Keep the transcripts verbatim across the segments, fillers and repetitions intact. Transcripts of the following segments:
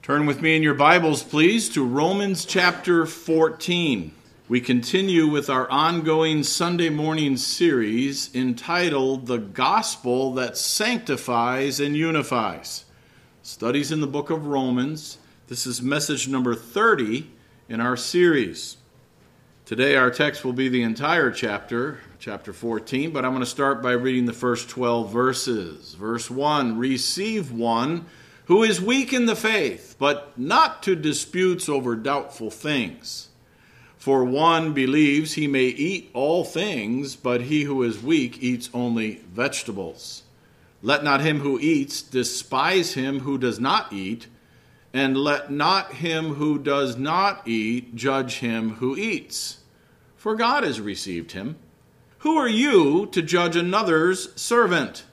Turn with me in your Bibles, please, to Romans chapter fourteen. We continue with our ongoing Sunday morning series entitled The Gospel That Sanctifies and Unifies. Studies in the book of Romans. This is message number thirty in our series. Today our text will be the entire chapter, chapter fourteen, but I'm going to start by reading the first twelve verses. Verse one, receive one who is weak in the faith, but not to disputes over doubtful things. For one believes he may eat all things, but he who is weak eats only vegetables. Let not him who eats despise him who does not eat, and let not him who does not eat judge him who eats. For God has received him. Who are you to judge another's servant?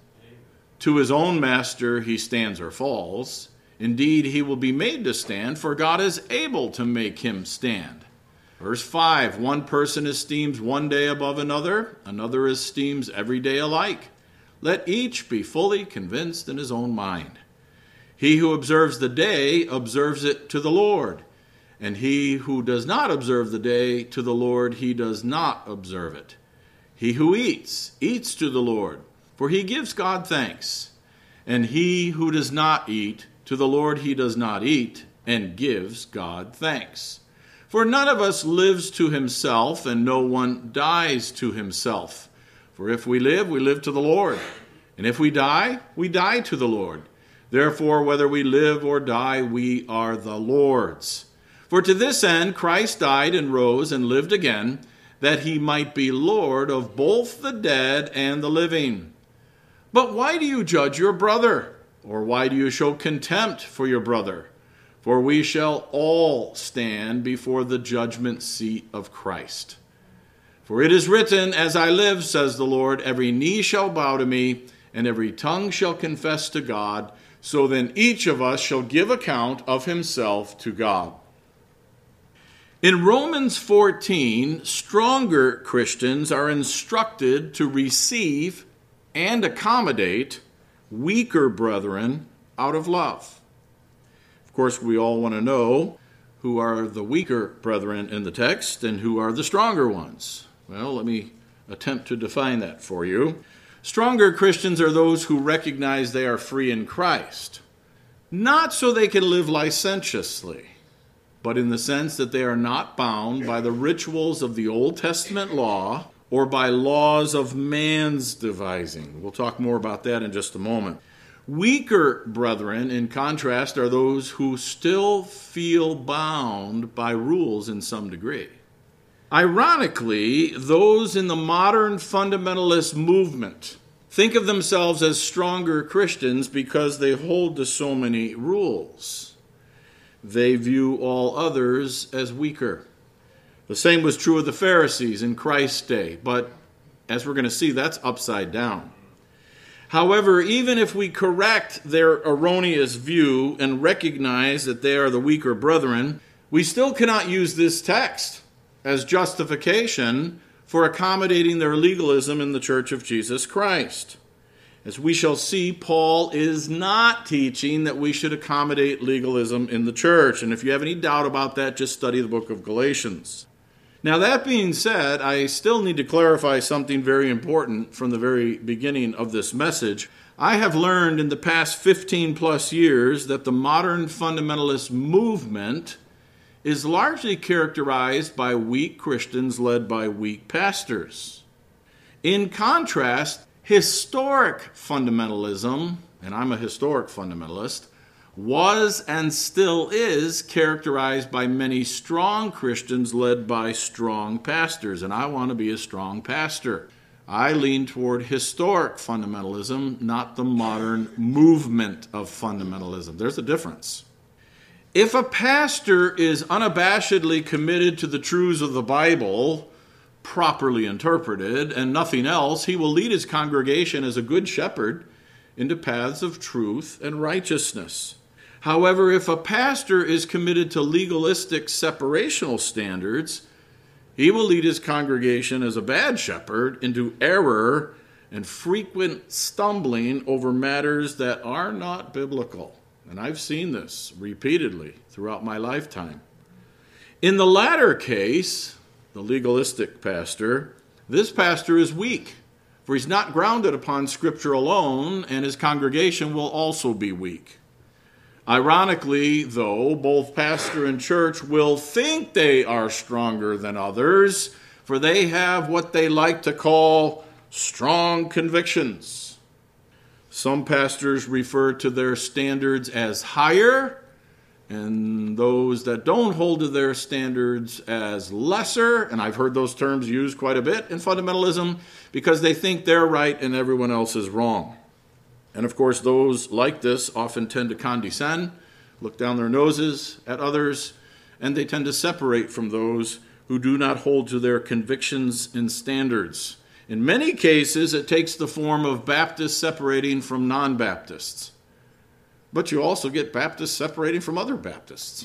To his own master he stands or falls. Indeed, he will be made to stand, for God is able to make him stand. Verse five, one person esteems one day above another, another esteems every day alike. Let each be fully convinced in his own mind. He who observes the day observes it to the Lord, and he who does not observe the day to the Lord, he does not observe it. He who eats, eats to the Lord, for he gives God thanks. And he who does not eat, to the Lord he does not eat, and gives God thanks. For none of us lives to himself, and no one dies to himself. For if we live, we live to the Lord. And if we die, we die to the Lord. Therefore, whether we live or die, we are the Lord's. For to this end Christ died and rose and lived again, that he might be Lord of both the dead and the living. But why do you judge your brother? Or why do you show contempt for your brother? For we shall all stand before the judgment seat of Christ. For it is written, as I live, says the Lord, every knee shall bow to me, and every tongue shall confess to God. So then each of us shall give account of himself to God. In Romans fourteen, stronger Christians are instructed to receive and accommodate weaker brethren out of love. Of course, we all want to know who are the weaker brethren in the text and who are the stronger ones. Well, let me attempt to define that for you. Stronger Christians are those who recognize they are free in Christ, not so they can live licentiously, but in the sense that they are not bound by the rituals of the Old Testament law or by laws of man's devising. We'll talk more about that in just a moment. Weaker brethren, in contrast, are those who still feel bound by rules in some degree. Ironically, those in the modern fundamentalist movement think of themselves as stronger Christians because they hold to so many rules. They view all others as weaker. The same was true of the Pharisees in Christ's day, but as we're going to see, that's upside down. However, even if we correct their erroneous view and recognize that they are the weaker brethren, we still cannot use this text as justification for accommodating their legalism in the Church of Jesus Christ. As we shall see, Paul is not teaching that we should accommodate legalism in the church. And if you have any doubt about that, just study the book of Galatians. Now, that being said, I still need to clarify something very important from the very beginning of this message. I have learned in the past fifteen plus years that the modern fundamentalist movement is largely characterized by weak Christians led by weak pastors. In contrast, historic fundamentalism, and I'm a historic fundamentalist, was and still is characterized by many strong Christians led by strong pastors, and I want to be a strong pastor. I lean toward historic fundamentalism, not the modern movement of fundamentalism. There's a difference. If a pastor is unabashedly committed to the truths of the Bible, properly interpreted, and nothing else, he will lead his congregation as a good shepherd into paths of truth and righteousness. However, if a pastor is committed to legalistic separational standards, he will lead his congregation as a bad shepherd into error and frequent stumbling over matters that are not biblical. And I've seen this repeatedly throughout my lifetime. In the latter case, the legalistic pastor, this pastor is weak, for he's not grounded upon Scripture alone, and his congregation will also be weak. Ironically, though, both pastor and church will think they are stronger than others, for they have what they like to call strong convictions. Some pastors refer to their standards as higher, and those that don't hold to their standards as lesser, and I've heard those terms used quite a bit in fundamentalism, because they think they're right and everyone else is wrong. And of course, those like this often tend to condescend, look down their noses at others, and they tend to separate from those who do not hold to their convictions and standards. In many cases, it takes the form of Baptists separating from non-Baptists. But you also get Baptists separating from other Baptists.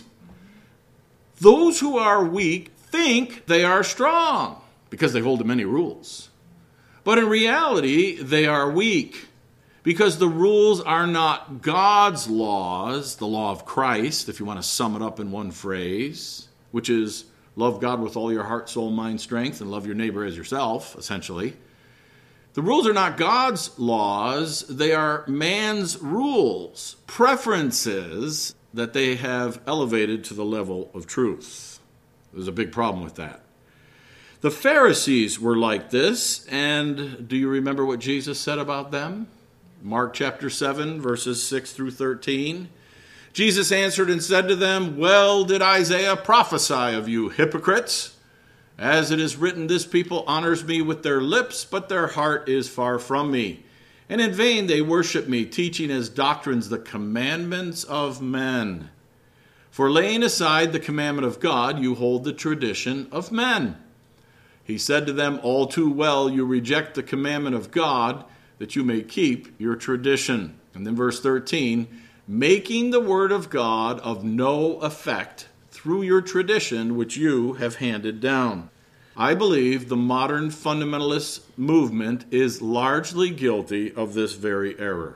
Those who are weak think they are strong because they hold to many rules. But in reality, they are weak because the rules are not God's laws, the law of Christ, if you want to sum it up in one phrase, which is love God with all your heart, soul, mind, strength, and love your neighbor as yourself, essentially. The rules are not God's laws. They are man's rules, preferences that they have elevated to the level of truth. There's a big problem with that. The Pharisees were like this, and do you remember what Jesus said about them? Mark chapter seven, verses six through thirteen. Jesus answered and said to them, "Well did Isaiah prophesy of you, hypocrites. As it is written, this people honors me with their lips, but their heart is far from me. And in vain they worship me, teaching as doctrines the commandments of men. For laying aside the commandment of God, you hold the tradition of men." He said to them, "All too well you reject the commandment of God, that you may keep your tradition." And then verse thirteen, "Making the word of God of no effect through your tradition which you have handed down." I believe the modern fundamentalist movement is largely guilty of this very error.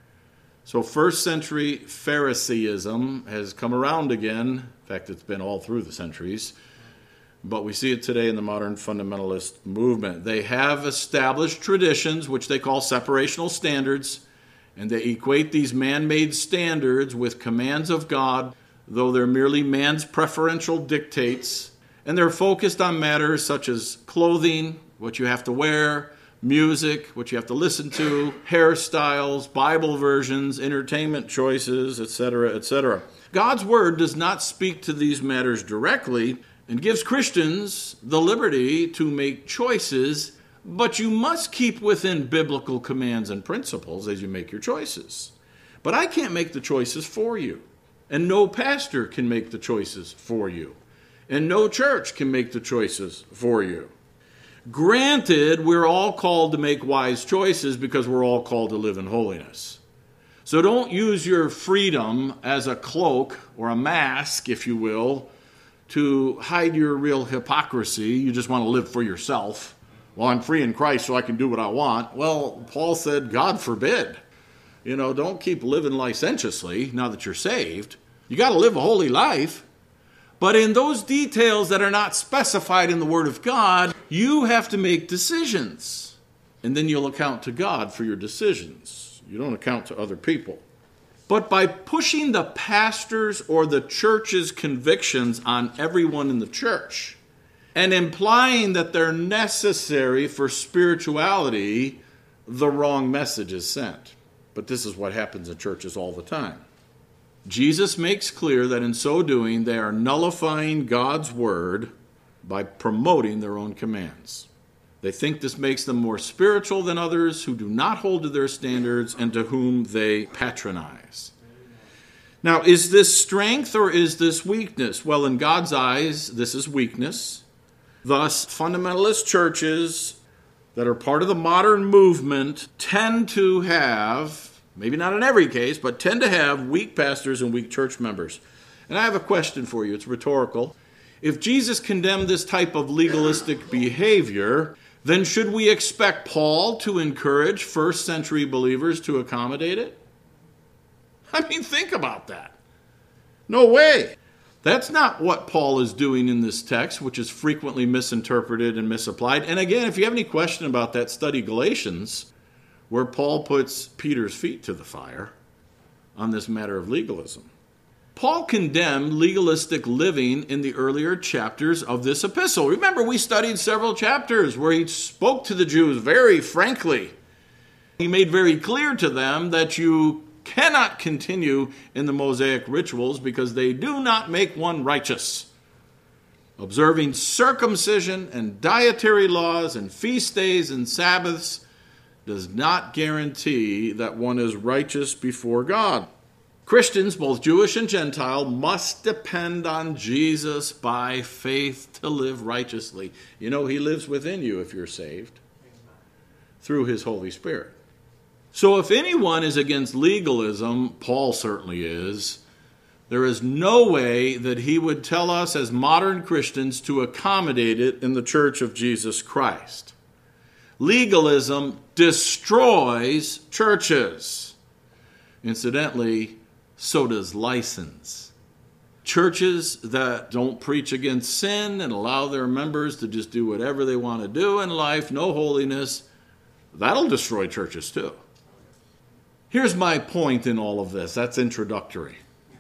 So first century Phariseeism has come around again. In fact, it's been all through the centuries. But we see it today in the modern fundamentalist movement. They have established traditions, which they call separational standards, and they equate these man-made standards with commands of God, though they're merely man's preferential dictates, and they're focused on matters such as clothing, what you have to wear, music, what you have to listen to, hairstyles, Bible versions, entertainment choices, et cetera, et cetera. God's word does not speak to these matters directly and gives Christians the liberty to make choices, but you must keep within biblical commands and principles as you make your choices. But I can't make the choices for you. And no pastor can make the choices for you. And no church can make the choices for you. Granted, we're all called to make wise choices because we're all called to live in holiness. So don't use your freedom as a cloak or a mask, if you will, to hide your real hypocrisy. You just want to live for yourself. Well, I'm free in Christ so I can do what I want. Well, Paul said, God forbid. You know, don't keep living licentiously now that you're saved. You got to live a holy life. But in those details that are not specified in the Word of God, you have to make decisions. And then you'll account to God for your decisions. You don't account to other people. But by pushing the pastor's or the church's convictions on everyone in the church and implying that they're necessary for spirituality, the wrong message is sent. But this is what happens in churches all the time. Jesus makes clear that in so doing, they are nullifying God's word by promoting their own commands. They think this makes them more spiritual than others who do not hold to their standards and to whom they patronize. Now, is this strength or is this weakness? Well, in God's eyes, this is weakness. Thus, fundamentalist churches that are part of the modern movement tend to have, maybe not in every case, but tend to have weak pastors and weak church members. And I have a question for you. It's rhetorical. If Jesus condemned this type of legalistic behavior, then should we expect Paul to encourage first century believers to accommodate it? I mean, think about that. No way. That's not what Paul is doing in this text, which is frequently misinterpreted and misapplied. And again, if you have any question about that, study Galatians, where Paul puts Peter's feet to the fire on this matter of legalism. Paul condemned legalistic living in the earlier chapters of this epistle. Remember, we studied several chapters where he spoke to the Jews very frankly. He made very clear to them that you cannot continue in the Mosaic rituals because they do not make one righteous. Observing circumcision and dietary laws and feast days and Sabbaths does not guarantee that one is righteous before God. Christians, both Jewish and Gentile, must depend on Jesus by faith to live righteously. You know, he lives within you if you're saved through his Holy Spirit. So if anyone is against legalism, Paul certainly is, there is no way that he would tell us as modern Christians to accommodate it in the Church of Jesus Christ. Legalism destroys churches. Incidentally, so does license. Churches that don't preach against sin and allow their members to just do whatever they want to do in life, no holiness, that'll destroy churches too. Here's my point in all of this. That's introductory.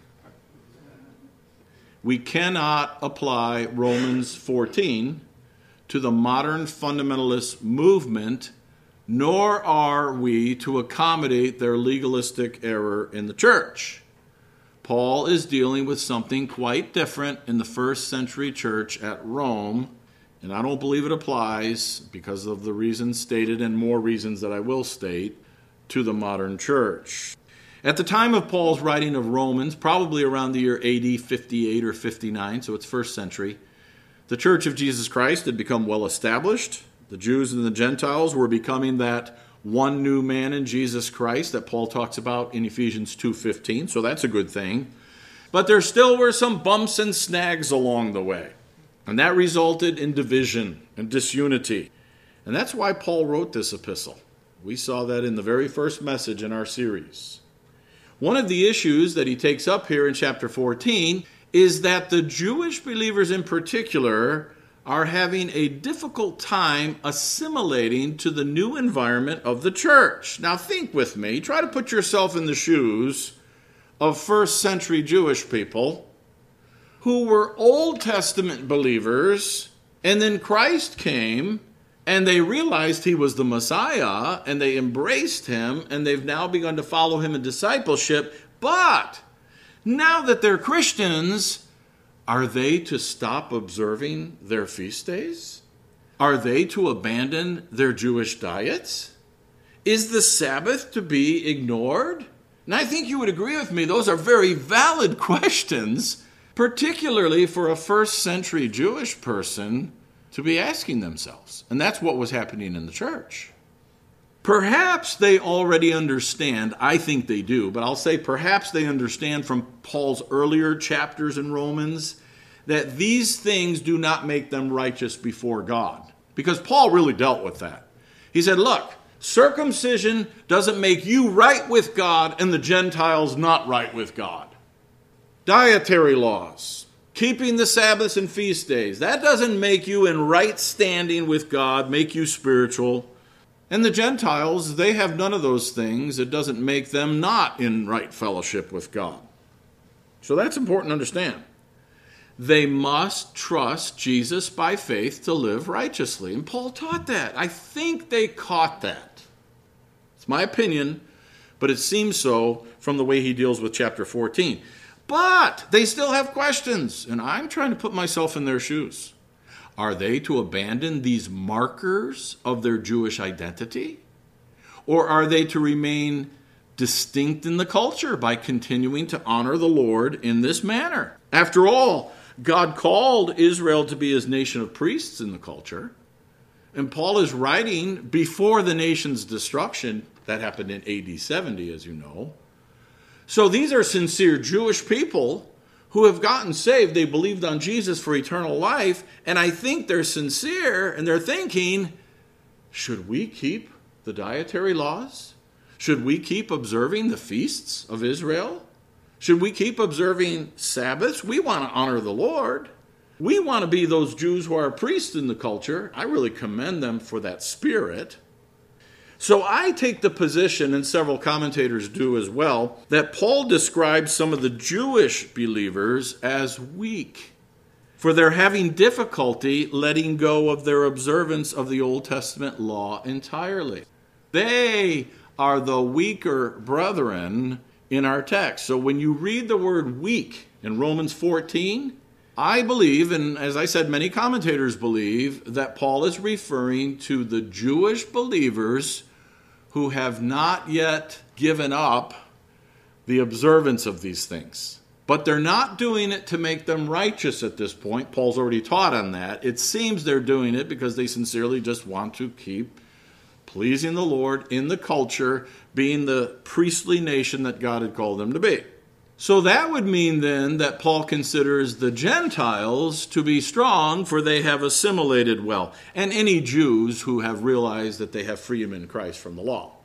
We cannot apply Romans fourteen to the modern fundamentalist movement, nor are we to accommodate their legalistic error in the church. Paul is dealing with something quite different in the first century church at Rome, and I don't believe it applies, because of the reasons stated and more reasons that I will state, to the modern church. At the time of Paul's writing of Romans, probably around the year A D fifty-eight or fifty-nine, so it's first century, the Church of Jesus Christ had become well established. The Jews and the Gentiles were becoming that one new man in Jesus Christ that Paul talks about in Ephesians two fifteen, so that's a good thing. But there still were some bumps and snags along the way, and that resulted in division and disunity. And that's why Paul wrote this epistle. We saw that in the very first message in our series. One of the issues that he takes up here in chapter fourteen is that the Jewish believers in particular are having a difficult time assimilating to the new environment of the church. Now think with me. Try to put yourself in the shoes of first century Jewish people who were Old Testament believers, and then Christ came and they realized he was the Messiah, and they embraced him, and they've now begun to follow him in discipleship. But now that they're Christians, are they to stop observing their feast days? Are they to abandon their Jewish diets? Is the Sabbath to be ignored? And I think you would agree with me, those are very valid questions, particularly for a first century Jewish person to be asking themselves. And that's what was happening in the church. Perhaps they already understand, I think they do, but I'll say perhaps they understand from Paul's earlier chapters in Romans that these things do not make them righteous before God. Because Paul really dealt with that. He said, look, circumcision doesn't make you right with God and the Gentiles not right with God. Dietary laws, keeping the Sabbaths and feast days, that doesn't make you in right standing with God, make you spiritual. And the Gentiles, they have none of those things. It doesn't make them not in right fellowship with God. So that's important to understand. They must trust Jesus by faith to live righteously. And Paul taught that. I think they caught that. It's my opinion, but it seems so from the way he deals with chapter fourteen. But they still have questions, and I'm trying to put myself in their shoes. Are they to abandon these markers of their Jewish identity? Or are they to remain distinct in the culture by continuing to honor the Lord in this manner? After all, God called Israel to be his nation of priests in the culture. And Paul is writing before the nation's destruction. That happened in A D seventy, as you know. So these are sincere Jewish people who have gotten saved. They believed on Jesus for eternal life. And I think they're sincere and they're thinking, should we keep the dietary laws? Should we keep observing the feasts of Israel? Should we keep observing Sabbaths? We want to honor the Lord. We want to be those Jews who are priests in the culture. I really commend them for that spirit. So I take the position, and several commentators do as well, that Paul describes some of the Jewish believers as weak, for they're having difficulty letting go of their observance of the Old Testament law entirely. They are the weaker brethren in our text. So when you read the word weak in Romans fourteen, I believe, and as I said, many commentators believe, that Paul is referring to the Jewish believers who have not yet given up the observance of these things. But they're not doing it to make them righteous at this point. Paul's already taught on that. It seems they're doing it because they sincerely just want to keep pleasing the Lord in the culture, being the priestly nation that God had called them to be. So that would mean then that Paul considers the Gentiles to be strong, for they have assimilated well, and any Jews who have realized that they have freedom in Christ from the law.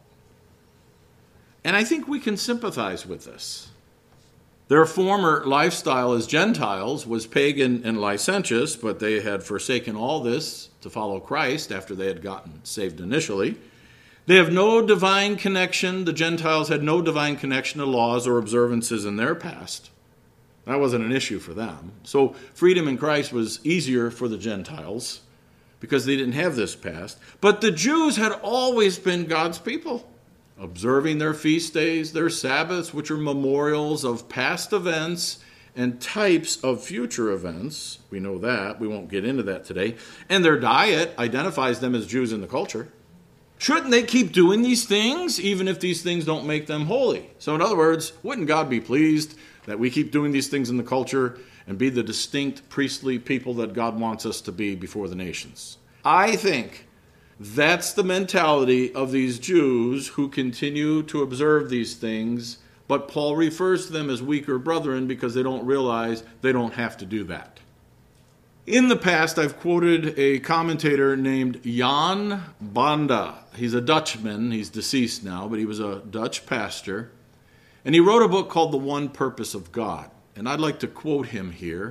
And I think we can sympathize with this. Their former lifestyle as Gentiles was pagan and licentious, but they had forsaken all this to follow Christ after they had gotten saved initially. They have no divine connection. The Gentiles had no divine connection to laws or observances in their past. That wasn't an issue for them. So freedom in Christ was easier for the Gentiles because they didn't have this past. But the Jews had always been God's people, observing their feast days, their Sabbaths, which are memorials of past events and types of future events. We know that. We won't get into that today. And their diet identifies them as Jews in the culture. Shouldn't they keep doing these things, even if these things don't make them holy? So in other words, wouldn't God be pleased that we keep doing these things in the culture and be the distinct priestly people that God wants us to be before the nations? I think that's the mentality of these Jews who continue to observe these things, but Paul refers to them as weaker brethren because they don't realize they don't have to do that. In the past, I've quoted a commentator named Jan Banda. He's a Dutchman. He's deceased now, but he was a Dutch pastor. And he wrote a book called The One Purpose of God. And I'd like to quote him here.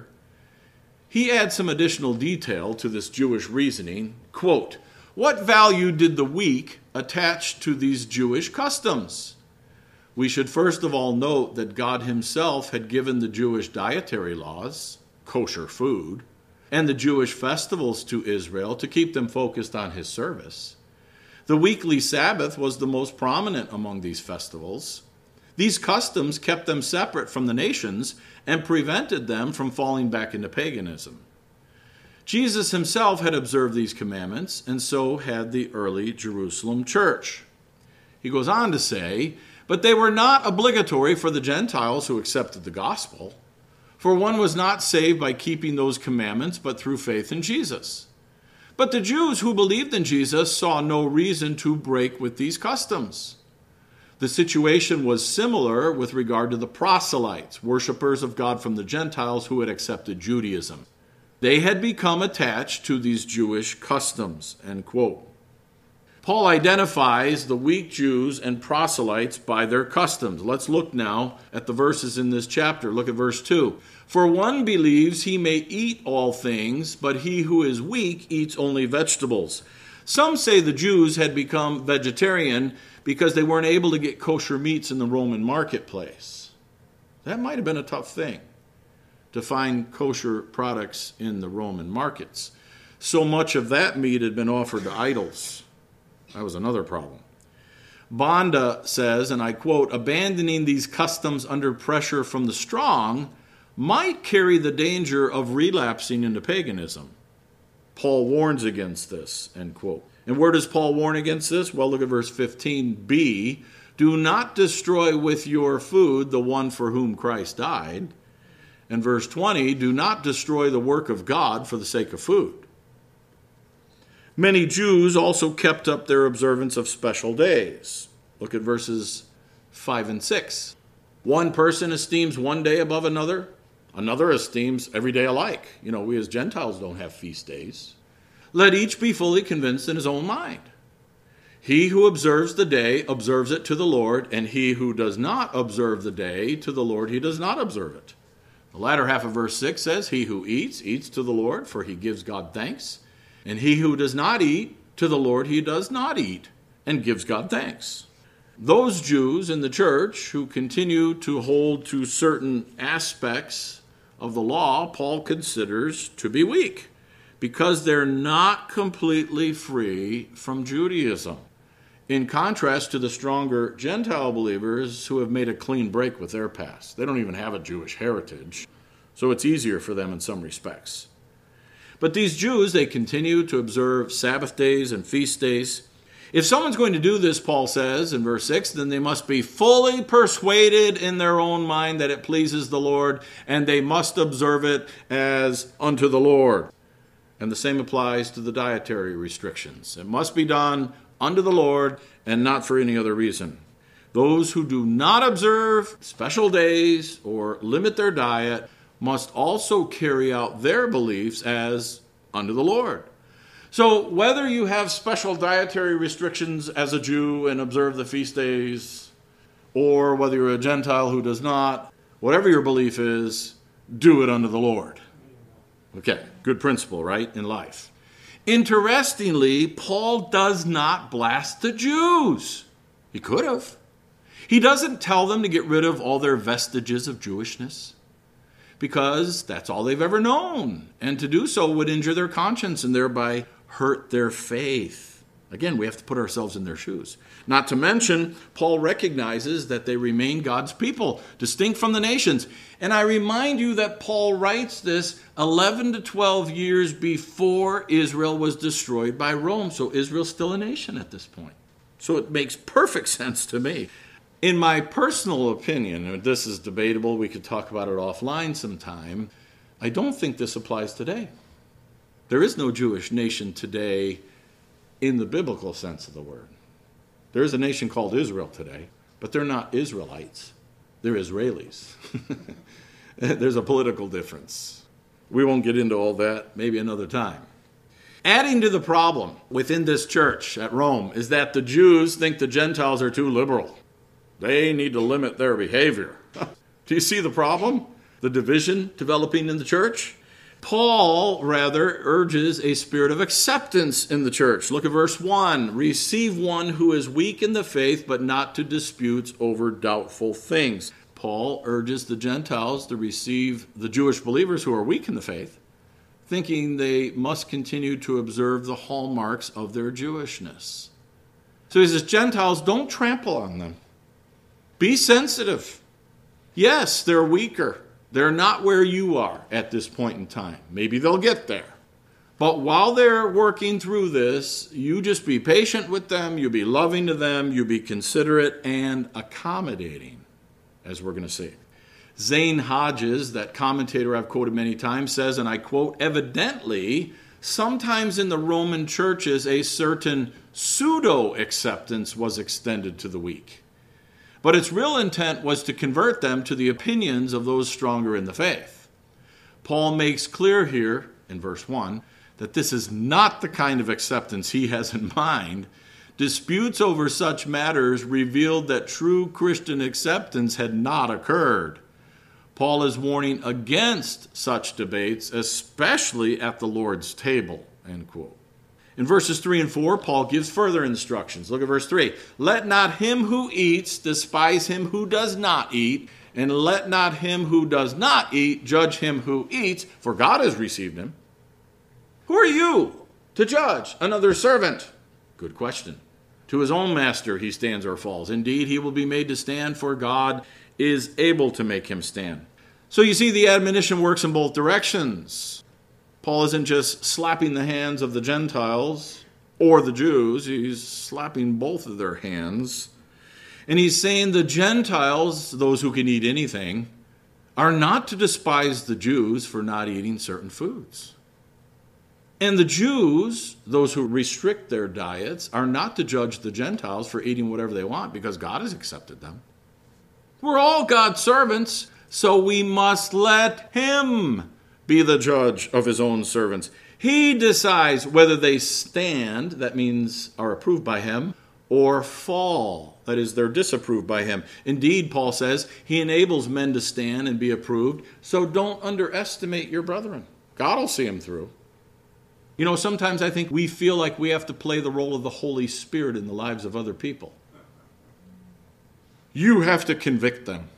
He adds some additional detail to this Jewish reasoning. Quote, "What value did the weak attach to these Jewish customs? We should first of all note that God himself had given the Jewish dietary laws, kosher food, and the Jewish festivals to Israel to keep them focused on his service. The weekly Sabbath was the most prominent among these festivals. These customs kept them separate from the nations and prevented them from falling back into paganism. Jesus himself had observed these commandments, and so had the early Jerusalem church." He goes on to say, "But they were not obligatory for the Gentiles who accepted the gospel. For one was not saved by keeping those commandments, but through faith in Jesus. But the Jews who believed in Jesus saw no reason to break with these customs. The situation was similar with regard to the proselytes, worshipers of God from the Gentiles who had accepted Judaism. They had become attached to these Jewish customs." End quote. Paul identifies the weak Jews and proselytes by their customs. Let's look now at the verses in this chapter. Look at verse two. "For one believes he may eat all things, but he who is weak eats only vegetables." Some say the Jews had become vegetarian because they weren't able to get kosher meats in the Roman marketplace. That might have been a tough thing, to find kosher products in the Roman markets. So much of that meat had been offered to idols. That was another problem. Banda says, and I quote, "Abandoning these customs under pressure from the strong might carry the danger of relapsing into paganism. Paul warns against this," end quote. And where does Paul warn against this? Well, look at verse fifteen b. "Do not destroy with your food the one for whom Christ died." And verse twenty, "Do not destroy the work of God for the sake of food." Many Jews also kept up their observance of special days. Look at verses five and six. "One person esteems one day above another. Another esteems every day alike." You know, we as Gentiles don't have feast days. "Let each be fully convinced in his own mind. He who observes the day observes it to the Lord, and he who does not observe the day to the Lord, he does not observe it. The latter half of verse six says, he who eats, eats to the Lord, for he gives God thanks. And he who does not eat, to the Lord he does not eat, and gives God thanks. Those Jews in the church who continue to hold to certain aspects of the law, Paul considers to be weak, because they're not completely free from Judaism. In contrast to the stronger Gentile believers who have made a clean break with their past. They don't even have a Jewish heritage, so it's easier for them in some respects. But these Jews, they continue to observe Sabbath days and feast days. If someone's going to do this, Paul says in verse six, then they must be fully persuaded in their own mind that it pleases the Lord, and they must observe it as unto the Lord. And the same applies to the dietary restrictions. It must be done unto the Lord and not for any other reason. Those who do not observe special days or limit their diet must also carry out their beliefs as unto the Lord. So whether you have special dietary restrictions as a Jew and observe the feast days, or whether you're a Gentile who does not, whatever your belief is, do it unto the Lord. Okay, good principle, right, in life. Interestingly, Paul does not blast the Jews. He could have. He doesn't tell them to get rid of all their vestiges of Jewishness, because that's all they've ever known. And to do so would injure their conscience and thereby hurt their faith. Again, we have to put ourselves in their shoes. Not to mention, Paul recognizes that they remain God's people, distinct from the nations. And I remind you that Paul writes this eleven to twelve years before Israel was destroyed by Rome. So Israel's still a nation at this point. So it makes perfect sense to me. In my personal opinion, and this is debatable, we could talk about it offline sometime, I don't think this applies today. There is no Jewish nation today in the biblical sense of the word. There is a nation called Israel today, but they're not Israelites. They're Israelis. There's a political difference. We won't get into all that, maybe another time. Adding to the problem within this church at Rome is that the Jews think the Gentiles are too liberal. They need to limit their behavior. Do you see the problem? The division developing in the church? Paul, rather, urges a spirit of acceptance in the church. Look at verse one. Receive one who is weak in the faith, but not to disputes over doubtful things. Paul urges the Gentiles to receive the Jewish believers who are weak in the faith, thinking they must continue to observe the hallmarks of their Jewishness. So he says, Gentiles, don't trample on them. Be sensitive. Yes, they're weaker. They're not where you are at this point in time. Maybe they'll get there. But while they're working through this, you just be patient with them, you be loving to them, you be considerate and accommodating, as we're going to see. Zane Hodges, that commentator I've quoted many times, says, and I quote, evidently, sometimes in the Roman churches, a certain pseudo-acceptance was extended to the weak. But its real intent was to convert them to the opinions of those stronger in the faith. Paul makes clear here, in verse one, that this is not the kind of acceptance he has in mind. Disputes over such matters revealed that true Christian acceptance had not occurred. Paul is warning against such debates, especially at the Lord's table, end quote. In verses three and four, Paul gives further instructions. Look at verse three. Let not him who eats despise him who does not eat, and let not him who does not eat judge him who eats, for God has received him. Who are you to judge another servant? Good question. To his own master he stands or falls. Indeed, he will be made to stand, for God is able to make him stand. So you see, the admonition works in both directions. Paul isn't just slapping the hands of the Gentiles or the Jews. He's slapping both of their hands. And he's saying the Gentiles, those who can eat anything, are not to despise the Jews for not eating certain foods. And the Jews, those who restrict their diets, are not to judge the Gentiles for eating whatever they want because God has accepted them. We're all God's servants, so we must let him be the judge of his own servants. He decides whether they stand, that means are approved by him, or fall. That is, they're disapproved by him. Indeed, Paul says, he enables men to stand and be approved, so don't underestimate your brethren. God will see them through. You know, sometimes I think we feel like we have to play the role of the Holy Spirit in the lives of other people. You have to convict them.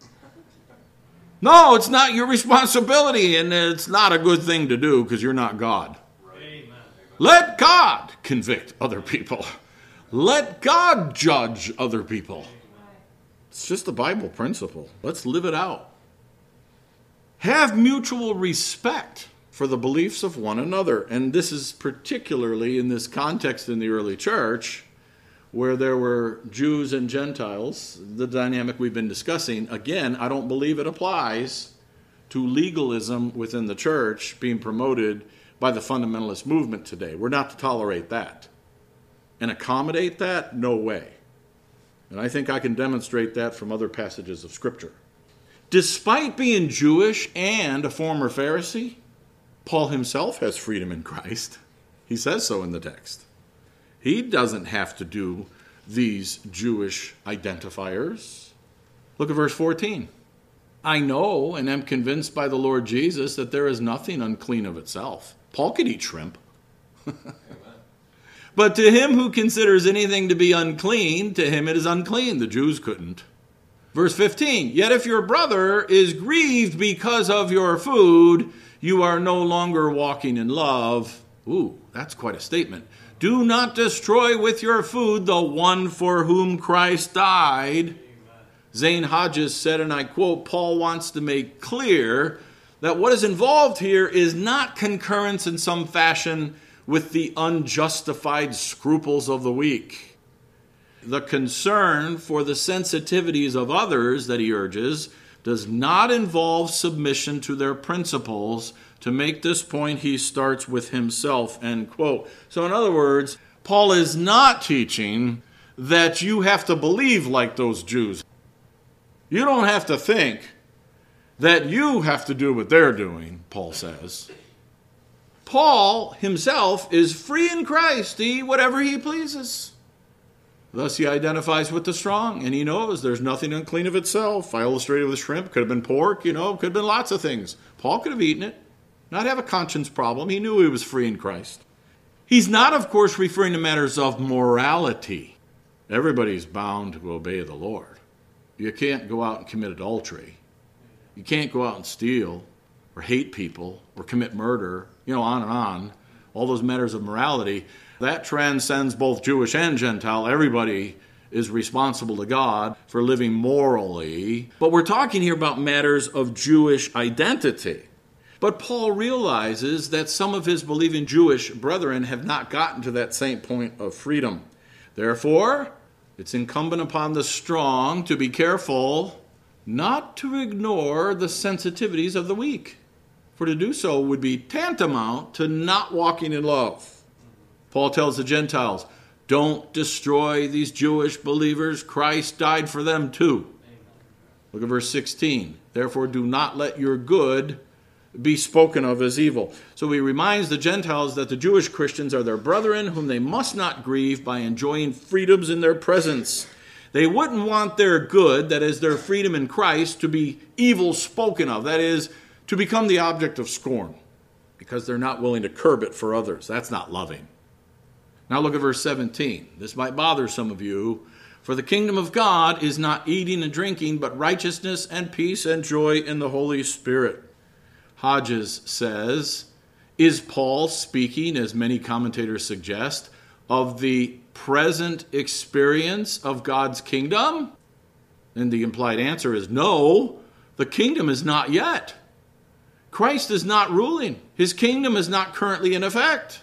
No, it's not your responsibility, and it's not a good thing to do because you're not God. Amen. Let God convict other people. Let God judge other people. It's just a Bible principle. Let's live it out. Have mutual respect for the beliefs of one another. And this is particularly in this context in the early church, where there were Jews and Gentiles, the dynamic we've been discussing. Again, I don't believe it applies to legalism within the church being promoted by the fundamentalist movement today. We're not to tolerate that. And accommodate that? No way. And I think I can demonstrate that from other passages of Scripture. Despite being Jewish and a former Pharisee, Paul himself has freedom in Christ. He says so in the text. He doesn't have to do these Jewish identifiers. Look at verse fourteen. I know and am convinced by the Lord Jesus that there is nothing unclean of itself. Paul could eat shrimp. But to him who considers anything to be unclean, to him it is unclean. The Jews couldn't. Verse fifteen, yet if your brother is grieved because of your food, you are no longer walking in love. Ooh, that's quite a statement. Do not destroy with your food the one for whom Christ died. Amen. Zane Hodges said, and I quote, Paul wants to make clear that what is involved here is not concurrence in some fashion with the unjustified scruples of the weak. The concern for the sensitivities of others that he urges does not involve submission to their principles. To make this point, he starts with himself, end quote. So in other words, Paul is not teaching that you have to believe like those Jews. You don't have to think that you have to do what they're doing, Paul says. Paul himself is free in Christ to eat whatever he pleases. Thus he identifies with the strong, and he knows there's nothing unclean of itself. I illustrated with shrimp. Could have been pork, you know, could have been lots of things. Paul could have eaten it, not have a conscience problem. He knew he was free in Christ. He's not, of course, referring to matters of morality. Everybody's bound to obey the Lord. You can't go out and commit adultery. You can't go out and steal or hate people or commit murder, you know, on and on. All those matters of morality. That transcends both Jewish and Gentile. Everybody is responsible to God for living morally. But we're talking here about matters of Jewish identity. But Paul realizes that some of his believing Jewish brethren have not gotten to that same point of freedom. Therefore, it's incumbent upon the strong to be careful not to ignore the sensitivities of the weak. For to do so would be tantamount to not walking in love. Paul tells the Gentiles, don't destroy these Jewish believers. Christ died for them too. Look at verse sixteen. Therefore, do not let your good be spoken of as evil. So he reminds the Gentiles that the Jewish Christians are their brethren, whom they must not grieve by enjoying freedoms in their presence. They wouldn't want their good, that is, their freedom in Christ, to be evil spoken of. That is, to become the object of scorn, because they're not willing to curb it for others. That's not loving. Now look at verse seventeen. This might bother some of you. For the kingdom of God is not eating and drinking, but righteousness and peace and joy in the Holy Spirit. Hodges says, is Paul speaking, as many commentators suggest, of the present experience of God's kingdom? And the implied answer is no, the kingdom is not yet. Christ is not ruling. His kingdom is not currently in effect.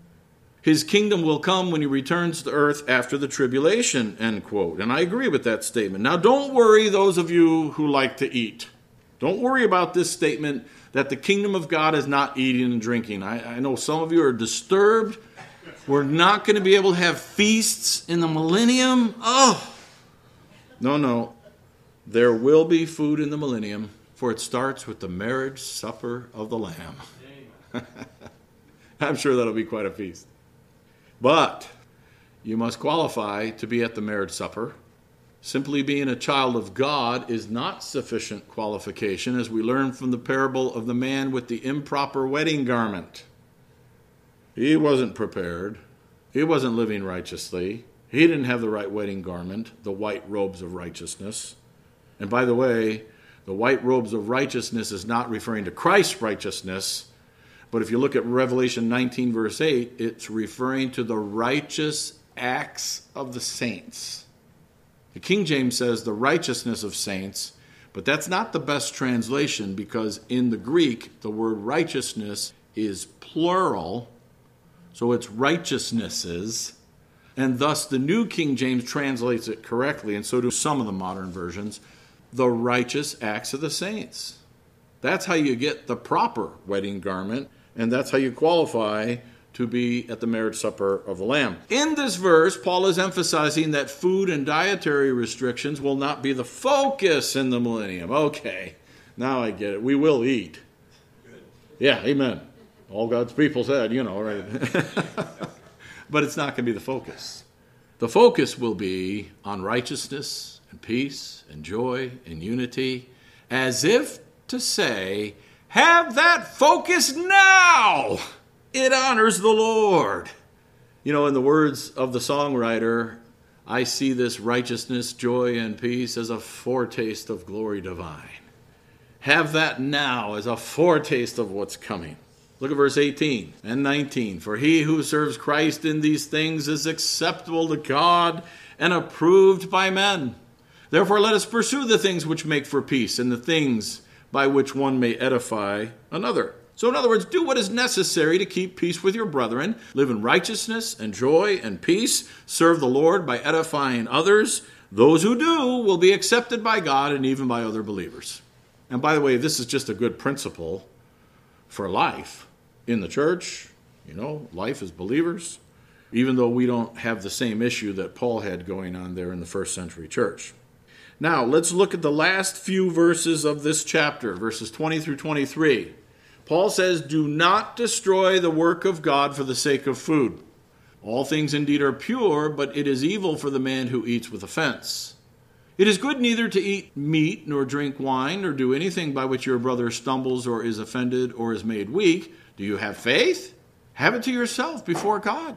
His kingdom will come when he returns to earth after the tribulation, end quote. And I agree with that statement. Now, don't worry, those of you who like to eat. Don't worry about this statement that the kingdom of God is not eating and drinking. I, I know some of you are disturbed. We're not going to be able to have feasts in the millennium. Oh, no, no. There will be food in the millennium, for it starts with the marriage supper of the Lamb. I'm sure that'll be quite a feast. But You must qualify to be at the marriage supper. Simply being a child of God is not sufficient qualification, as we learn from the parable of the man with the improper wedding garment. He wasn't prepared. He wasn't living righteously. He didn't have the right wedding garment, the white robes of righteousness. And by the way, the white robes of righteousness is not referring to Christ's righteousness, but if you look at Revelation nineteen, verse eight, it's referring to the righteous acts of the saints. The King James says the righteousness of saints, but that's not the best translation, because in the Greek, the word righteousness is plural, so it's righteousnesses, and thus the New King James translates it correctly, and so do some of the modern versions, the righteous acts of the saints. That's how you get the proper wedding garment, and that's how you qualify to be at the marriage supper of the Lamb. In this verse, Paul is emphasizing that food and dietary restrictions will not be the focus in the millennium. Okay, now I get it. We will eat. Good. Yeah, amen. All God's people said, you know, right? But it's not going to be the focus. The focus will be on righteousness and peace and joy and unity, as if to say, have that focus now. It honors the Lord. You know, in the words of the songwriter, I see this righteousness, joy, and peace as a foretaste of glory divine. Have that now as a foretaste of what's coming. Look at verse eighteen and nineteen. For he who serves Christ in these things is acceptable to God and approved by men. Therefore let us pursue the things which make for peace and the things by which one may edify another. So in other words, do what is necessary to keep peace with your brethren. Live in righteousness and joy and peace. Serve the Lord by edifying others. Those who do will be accepted by God and even by other believers. And by the way, this is just a good principle for life in the church. You know, life as believers, even though we don't have the same issue that Paul had going on there in the first century church. Now, let's look at the last few verses of this chapter, verses twenty through twenty-three. Paul says, do not destroy the work of God for the sake of food. All things indeed are pure, but it is evil for the man who eats with offense. It is good neither to eat meat, nor drink wine, nor do anything by which your brother stumbles or is offended or is made weak. Do you have faith? Have it to yourself before God.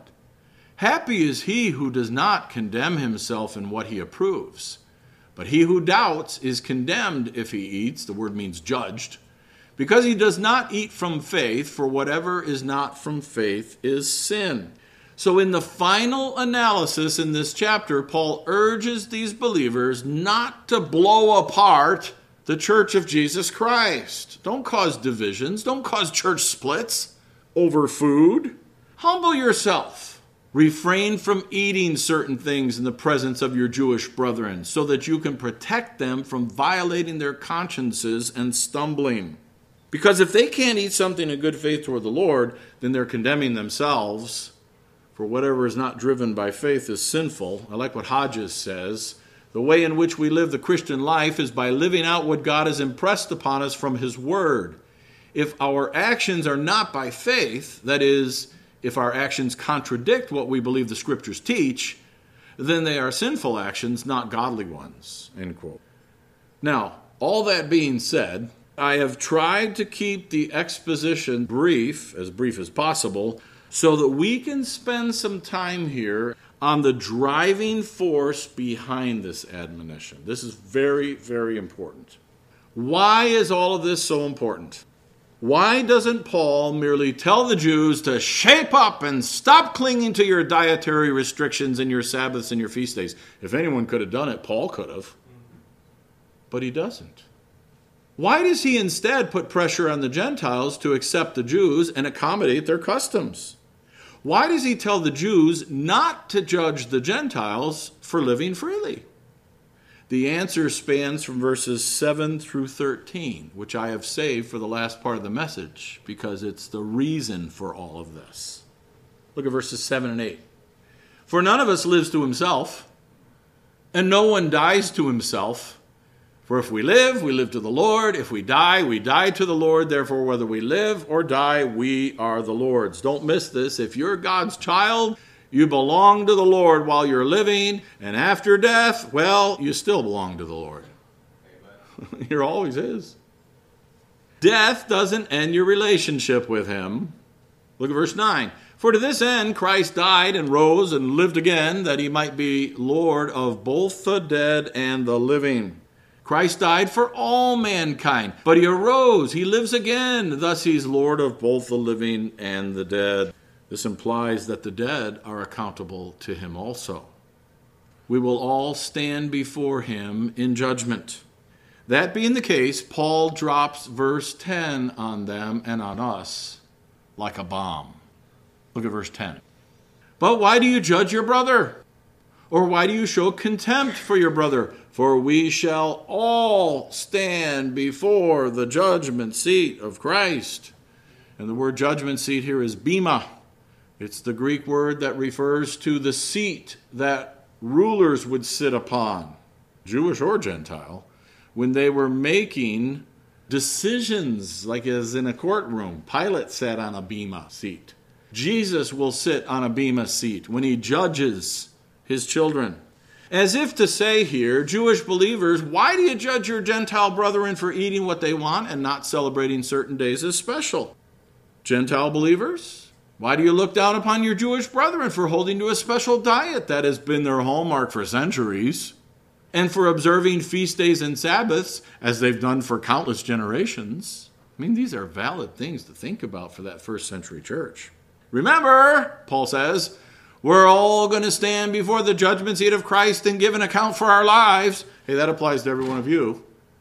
Happy is he who does not condemn himself in what he approves. But he who doubts is condemned if he eats, the word means judged, because he does not eat from faith, for whatever is not from faith is sin. So in the final analysis in this chapter, Paul urges these believers not to blow apart the church of Jesus Christ. Don't cause divisions. Don't cause church splits over food. Humble yourself. Refrain from eating certain things in the presence of your Jewish brethren so that you can protect them from violating their consciences and stumbling. Because if they can't eat something in good faith toward the Lord, then they're condemning themselves, for whatever is not driven by faith is sinful. I like what Hodges says. The way in which we live the Christian life is by living out what God has impressed upon us from his word. If our actions are not by faith, that is, if our actions contradict what we believe the scriptures teach, then they are sinful actions, not godly ones. End quote. Now, all that being said, I have tried to keep the exposition brief, as brief as possible, so that we can spend some time here on the driving force behind this admonition. This is very, very important. Why is all of this so important? Why doesn't Paul merely tell the Jews to shape up and stop clinging to your dietary restrictions and your Sabbaths and your feast days? If anyone could have done it, Paul could have. But he doesn't. Why does he instead put pressure on the Gentiles to accept the Jews and accommodate their customs? Why does he tell the Jews not to judge the Gentiles for living freely? The answer spans from verses seven through thirteen, which I have saved for the last part of the message because it's the reason for all of this. Look at verses seven and eight. For none of us lives to himself, and no one dies to himself. For if we live, we live to the Lord. If we die, we die to the Lord. Therefore, whether we live or die, we are the Lord's. Don't miss this. If you're God's child, You belong to the Lord while you're living, and after death, well, you still belong to the Lord. You're always His. Death doesn't end your relationship with Him. Look at verse nine. For to this end Christ died and rose and lived again, that He might be Lord of both the dead and the living. Christ died for all mankind, but He arose, He lives again, thus He's Lord of both the living and the dead. This implies that the dead are accountable to Him also. We will all stand before Him in judgment. That being the case, Paul drops verse ten on them and on us like a bomb. Look at verse ten. But why do you judge your brother? Or why do you show contempt for your brother? For we shall all stand before the judgment seat of Christ. And the word judgment seat here is bema. It's the Greek word that refers to the seat that rulers would sit upon, Jewish or Gentile, when they were making decisions, like as in a courtroom. Pilate sat on a bema seat. Jesus will sit on a bema seat when He judges His children. As if to say here, Jewish believers, why do you judge your Gentile brethren for eating what they want and not celebrating certain days as special? Gentile believers, why do you look down upon your Jewish brethren for holding to a special diet that has been their hallmark for centuries, and for observing feast days and Sabbaths as they've done for countless generations? I mean, these are valid things to think about for that first century church. Remember, Paul says, we're all going to stand before the judgment seat of Christ and give an account for our lives. Hey, that applies to every one of you.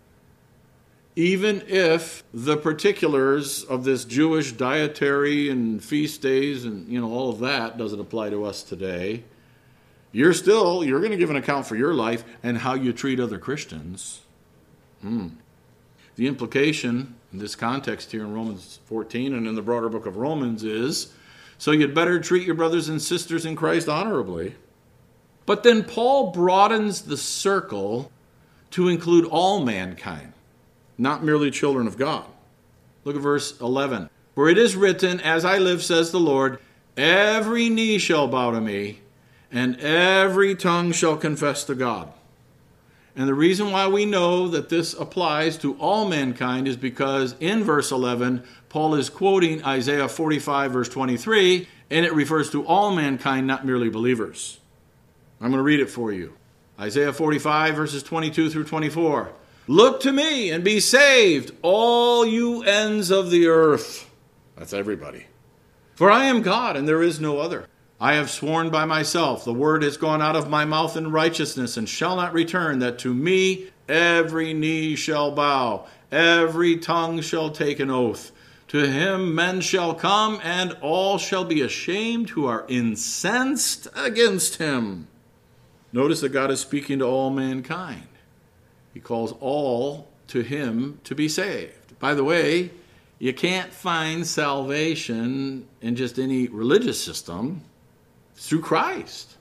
Even if the particulars of this Jewish dietary and feast days and, you know, all of that doesn't apply to us today, you're still, you're going to give an account for your life and how you treat other Christians. Hmm. The implication in this context here in Romans fourteen and in the broader book of Romans is, so you'd better treat your brothers and sisters in Christ honorably. But then Paul broadens the circle to include all mankind, not merely children of God. Look at verse eleven. For it is written, as I live, says the Lord, every knee shall bow to me, and every tongue shall confess to God. And the reason why we know that this applies to all mankind is because in verse eleven, Paul is quoting Isaiah forty-five, verse twenty-three, and it refers to all mankind, not merely believers. I'm going to read it for you. Isaiah forty-five, verses twenty-two through twenty-four. Look to me and be saved, all you ends of the earth. That's everybody. For I am God, and there is no other. I have sworn by myself, the word has gone out of my mouth in righteousness, and shall not return, that to me every knee shall bow, every tongue shall take an oath. To him men shall come, and all shall be ashamed who are incensed against him. Notice that God is speaking to all mankind. He calls all to him to be saved. By the way, you can't find salvation in just any religious system. It's through Christ.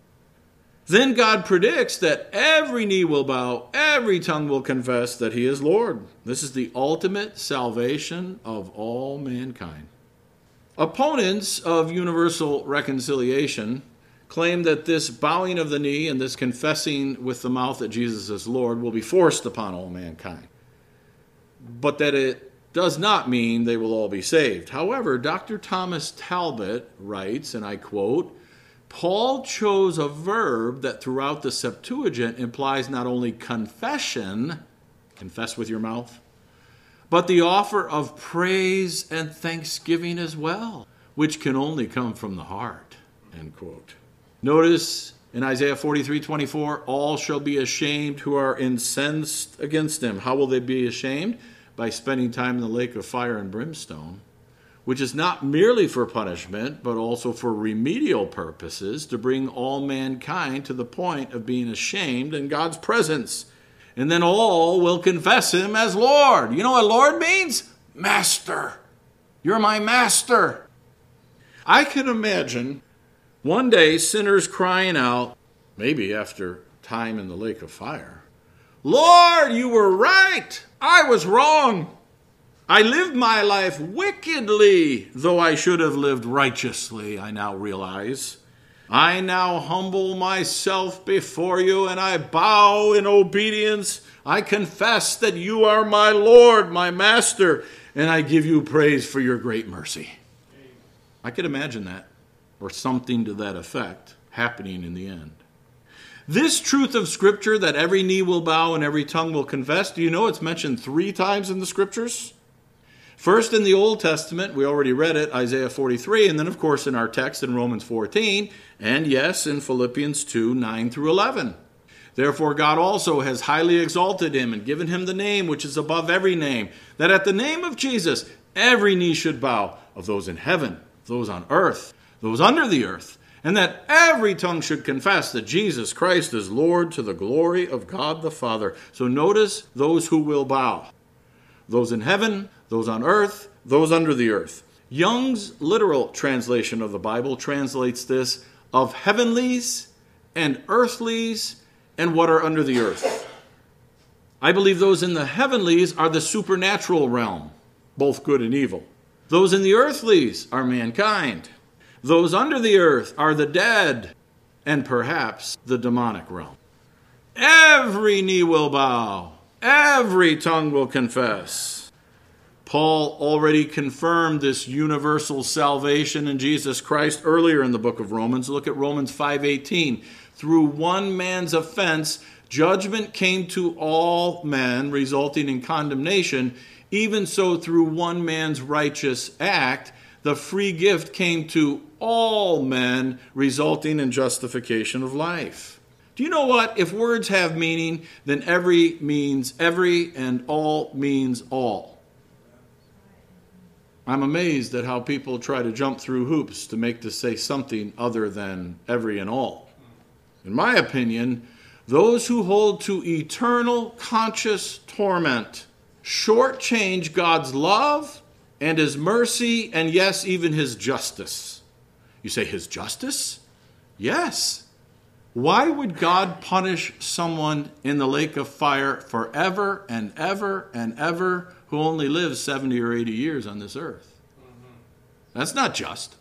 Then God predicts that every knee will bow, every tongue will confess that he is Lord. This is the ultimate salvation of all mankind. Opponents of universal reconciliation claim that this bowing of the knee and this confessing with the mouth that Jesus is Lord will be forced upon all mankind, but that it does not mean they will all be saved. However, Doctor Thomas Talbot writes, and I quote, Paul chose a verb that throughout the Septuagint implies not only confession, confess with your mouth, but the offer of praise and thanksgiving as well, which can only come from the heart, end quote. Notice in Isaiah forty-three twenty-four, all shall be ashamed who are incensed against him. How will they be ashamed? By spending time in the lake of fire and brimstone, which is not merely for punishment, but also for remedial purposes, to bring all mankind to the point of being ashamed in God's presence. And then all will confess him as Lord. You know what Lord means? Master. You're my master. I can imagine one day sinners crying out, maybe after time in the lake of fire, Lord, you were right. I was wrong. I lived my life wickedly, though I should have lived righteously, I now realize. I now humble myself before you, and I bow in obedience. I confess that you are my Lord, my Master, and I give you praise for your great mercy. I could imagine that, or something to that effect, happening in the end. This truth of Scripture, that every knee will bow and every tongue will confess, do you know it's mentioned three times in the Scriptures? First in the Old Testament, we already read it, Isaiah forty-three, and then of course in our text in Romans fourteen, and yes, in Philippians two, nine through eleven. Therefore God also has highly exalted him and given him the name which is above every name, that at the name of Jesus every knee should bow, of those in heaven, those on earth, those under the earth, and that every tongue should confess that Jesus Christ is Lord, to the glory of God the Father. So notice those who will bow. Those in heaven, those on earth, those under the earth. Young's literal translation of the Bible translates this of heavenlies and earthlies and what are under the earth. I believe those in the heavenlies are the supernatural realm, both good and evil. Those in the earthlies are mankind. Those under the earth are the dead and perhaps the demonic realm. Every knee will bow. Every tongue will confess. Paul already confirmed this universal salvation in Jesus Christ earlier in the book of Romans. Look at Romans five eighteen. Through one man's offense, judgment came to all men, resulting in condemnation. Even so, through one man's righteous act, the free gift came to all men, resulting in justification of life. Do you know what? If words have meaning, then every means every and all means all. I'm amazed at how people try to jump through hoops to make this say something other than every and all. In my opinion, those who hold to eternal conscious torment shortchange God's love and his mercy, and yes, even his justice. You say, his justice? Yes. Why would God punish someone in the lake of fire forever and ever and ever who only lives seventy or eighty years on this earth? That's not just.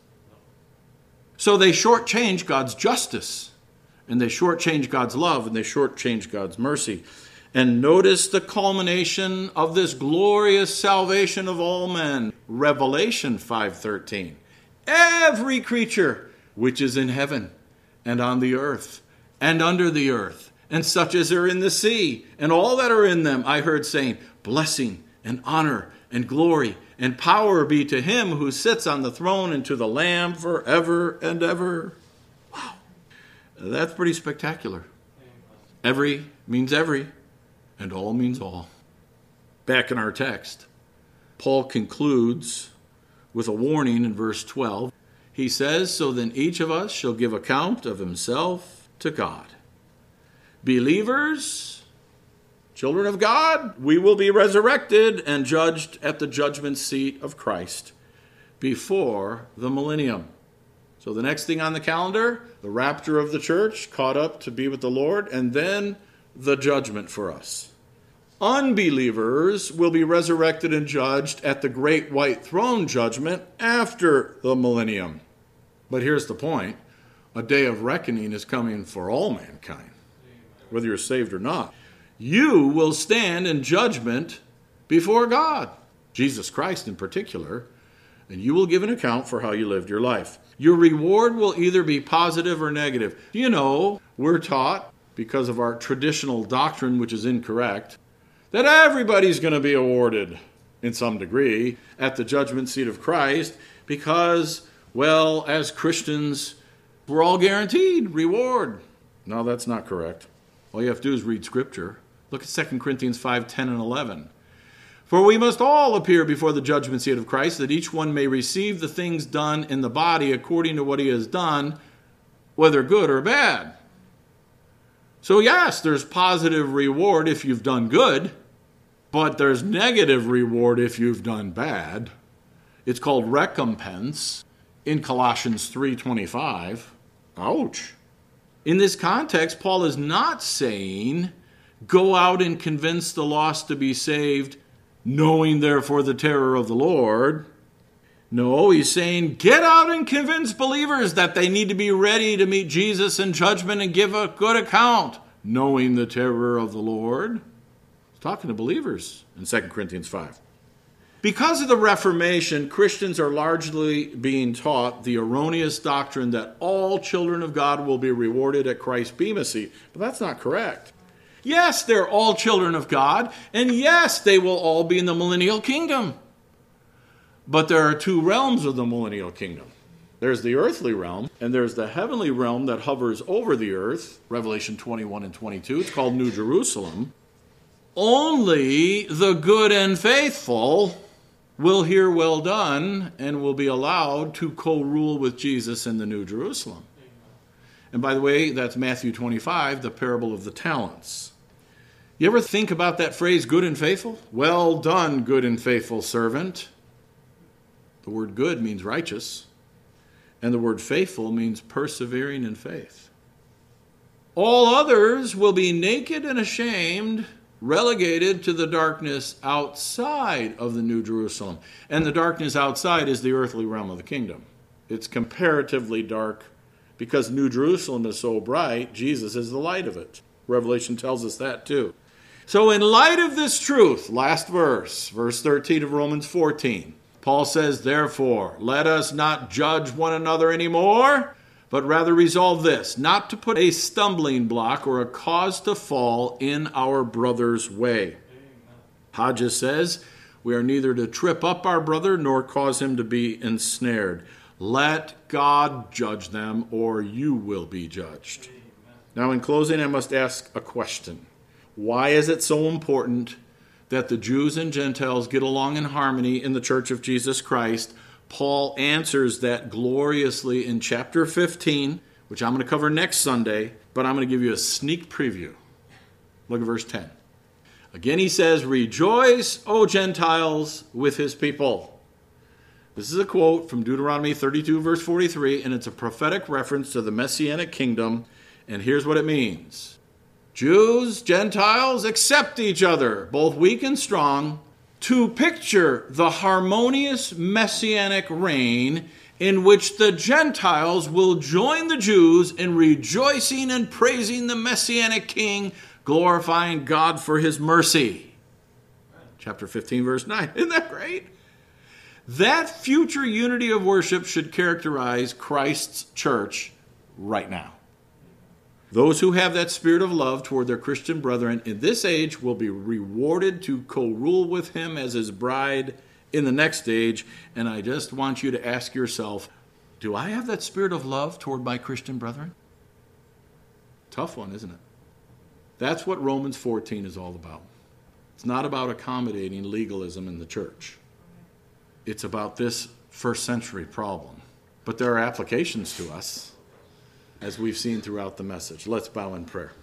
So they shortchange God's justice, and they shortchange God's love, and they shortchange God's mercy. And notice the culmination of this glorious salvation of all men. Revelation five thirteen. Every creature which is in heaven and on the earth and under the earth, and such as are in the sea, and all that are in them, I heard saying, blessing and honor and glory and power be to him who sits on the throne and to the Lamb forever and ever. Wow. That's pretty spectacular. Every means every. And all means all. Back in our text, Paul concludes with a warning in verse twelve. He says, so then each of us shall give account of himself to God. Believers, children of God, we will be resurrected and judged at the judgment seat of Christ before the millennium. So the next thing on the calendar, the rapture of the church, caught up to be with the Lord, and then the judgment for us. Unbelievers will be resurrected and judged at the great white throne judgment after the millennium. But here's the point. A day of reckoning is coming for all mankind, whether you're saved or not. You will stand in judgment before God, Jesus Christ in particular, and you will give an account for how you lived your life. Your reward will either be positive or negative. You know, we're taught, because of our traditional doctrine, which is incorrect, that everybody's going to be awarded, in some degree, at the judgment seat of Christ, because, well, as Christians, we're all guaranteed reward. No, that's not correct. All you have to do is read Scripture. Look at Second Corinthians five, ten, and eleven. For we must all appear before the judgment seat of Christ, that each one may receive the things done in the body according to what he has done, whether good or bad. So yes, there's positive reward if you've done good, but there's negative reward if you've done bad. It's called recompense in Colossians three twenty-five. Ouch. In this context, Paul is not saying, go out and convince the lost to be saved, knowing therefore the terror of the Lord. No, he's saying, get out and convince believers that they need to be ready to meet Jesus in judgment and give a good account, knowing the terror of the Lord. He's talking to believers in Second Corinthians five. Because of the Reformation, Christians are largely being taught the erroneous doctrine that all children of God will be rewarded at Christ's bema seat. But that's not correct. Yes, they're all children of God, and yes, they will all be in the millennial kingdom. But there are two realms of the millennial kingdom. There's the earthly realm, and there's the heavenly realm that hovers over the earth, Revelation twenty-one and twenty-two. It's called New Jerusalem. Only the good and faithful will hear well done and will be allowed to co-rule with Jesus in the New Jerusalem. And by the way, that's Matthew twenty-five, the parable of the talents. You ever think about that phrase, good and faithful? Well done, good and faithful servant. The word good means righteous, and the word faithful means persevering in faith. All others will be naked and ashamed, relegated to the darkness outside of the New Jerusalem. And the darkness outside is the earthly realm of the kingdom. It's comparatively dark because New Jerusalem is so bright, Jesus is the light of it. Revelation tells us that too. So in light of this truth, last verse, verse thirteen of Romans fourteen, Paul says, therefore, let us not judge one another anymore, but rather resolve this, not to put a stumbling block or a cause to fall in our brother's way. Amen. Hodges says, we are neither to trip up our brother nor cause him to be ensnared. Let God judge them, or you will be judged. Amen. Now, in closing, I must ask a question. Why is it so important that the Jews and Gentiles get along in harmony in the Church of Jesus Christ? Paul answers that gloriously in chapter fifteen, which I'm going to cover next Sunday, but I'm going to give you a sneak preview. Look at verse ten. Again he says, rejoice, O Gentiles, with his people. This is a quote from Deuteronomy thirty-two, verse forty-three, and it's a prophetic reference to the Messianic kingdom, and here's what it means. Jews, Gentiles, accept each other, both weak and strong, to picture the harmonious Messianic reign in which the Gentiles will join the Jews in rejoicing and praising the Messianic King, glorifying God for his mercy. Chapter fifteen, verse nine. Isn't that great? That future unity of worship should characterize Christ's church right now. Those who have that spirit of love toward their Christian brethren in this age will be rewarded to co-rule with him as his bride in the next age. And I just want you to ask yourself, do I have that spirit of love toward my Christian brethren? Tough one, isn't it? That's what Romans fourteen is all about. It's not about accommodating legalism in the church. It's about this first century problem. But there are applications to us, as we've seen throughout the message. Let's bow in prayer.